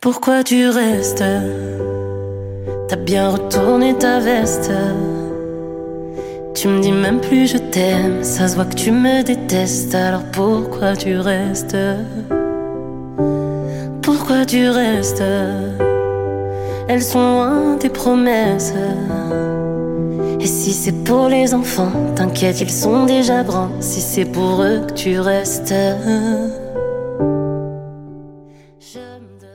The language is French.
Pourquoi tu restes? T'as bien retourné ta veste. Tu me dis même plus je t'aime. Ça se voit que tu me détestes. Alors pourquoi tu restes? Pourquoi tu restes? Elles sont loin tes promesses. Et si c'est pour les enfants, t'inquiète, ils sont déjà grands. Si c'est pour eux que tu restes,